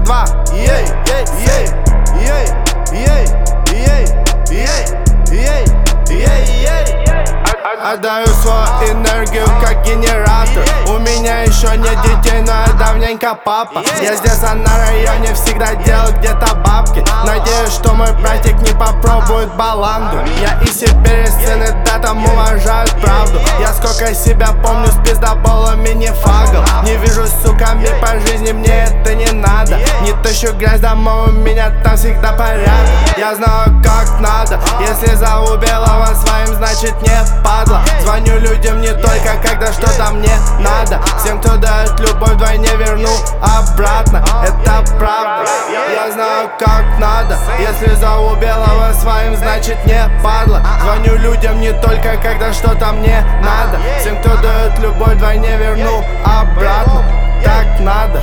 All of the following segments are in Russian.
2. Отдаю свою энергию как генератор. У меня еще нет детей, но я давненько папа. Я здесь, а на районе всегда делал где-то бабки. Надеюсь, что мой братик не попробует баланду. Я и себе сцены, да, там уважают правду. Я сколько себя помню с пиздоболами не фагал. Не вижу с суками по жизни, мне это не надо. Не тащу грязь домой, у меня там всегда порядок. Я знаю как надо, если зову белого своим, значит не падла. Звоню людям не только когда что-то мне надо. Всем, кто дает любовь, вдвойне верну обратно. Это правда, я знаю как надо. Если зову белого своим, значит не падла. Звоню людям не только когда что-то мне надо. Всем, кто дает любовь, вдвойне верну обратно. Так надо.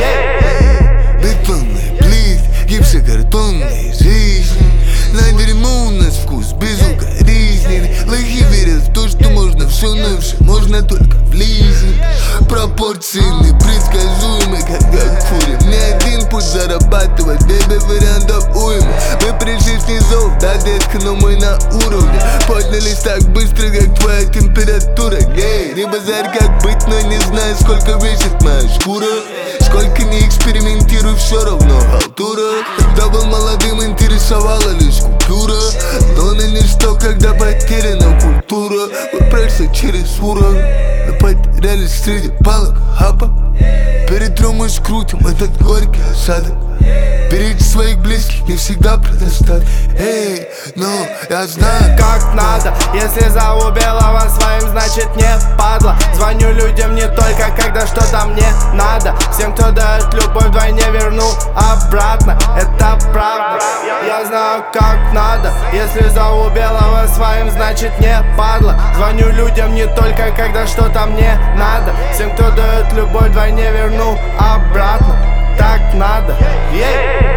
Бетонная плитка, гипсокартонная жизнь. На дерьмо у нас вкус безукоризненный. Лохи верят в то, что можно все, но все можно только влизнуть. Пропорции непредсказуемы, как в фуре. Мне один путь зарабатывать, бебе, вариантов уйма. Мы пришли снизу, да, детка, но мы на уровне. Поднялись так быстро, как твоя температура. Не базарь, как быть, но не знаю, сколько весит моя шкура. Сколько не экспериментирую, все равно халтура. Когда был молодым, интересовала лишь культура. Но на ничто, когда потеряна культура. Мы прошли через уровень, мы потерялись среди палок хапа. Перетрем и скрутим этот горький осадок. Берите своих близких, не всегда предостаток. Эй, ну, я знаю как надо. Если зову белого своим, значит не падла. Звоню людям не только когда что-то мне надо. Всем, кто дает любовь, вдвойне верну обратно. Это правда, я знаю как надо. Если зову белого своим, значит не падла. Звоню людям не только когда что-то мне надо. Всем, кто дает любовь, вдвойне верну обратно. Так надо.